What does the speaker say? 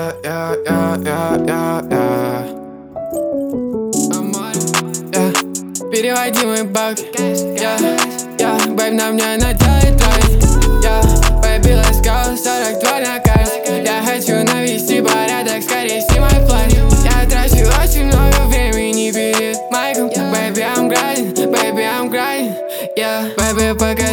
Переводи мой бак, бэйб на мне наделай тройк. Бэйби, let's go, 42 на карте. Я хочу навести порядок, скорее снимай платье. Я трачу очень много времени перед майком. Baby, I'm grinding, baby, I'm grinding, yeah. Baby, пока